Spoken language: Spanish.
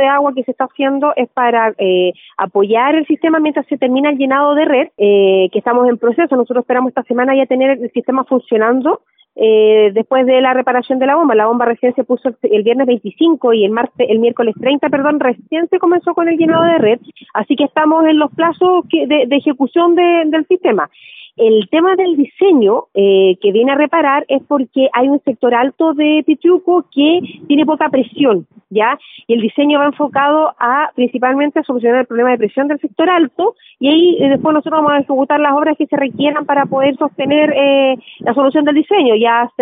de agua que se está haciendo es para apoyar el sistema mientras se termina el llenado de red, que estamos en proceso. Nosotros esperamos esta semana ya tener el sistema funcionando. Después de la reparación de la bomba recién se puso el viernes 25 y el miércoles 30, recién se comenzó con el llenado de red, así que estamos en los plazos de ejecución del sistema. El tema del diseño que viene a reparar es porque hay un sector alto de Pitriuco que tiene poca presión, ¿ya? Y el diseño va enfocado principalmente a solucionar el problema de presión del sector alto, y ahí después nosotros vamos a ejecutar las obras que se requieran para poder sostener la solución del diseño. Ya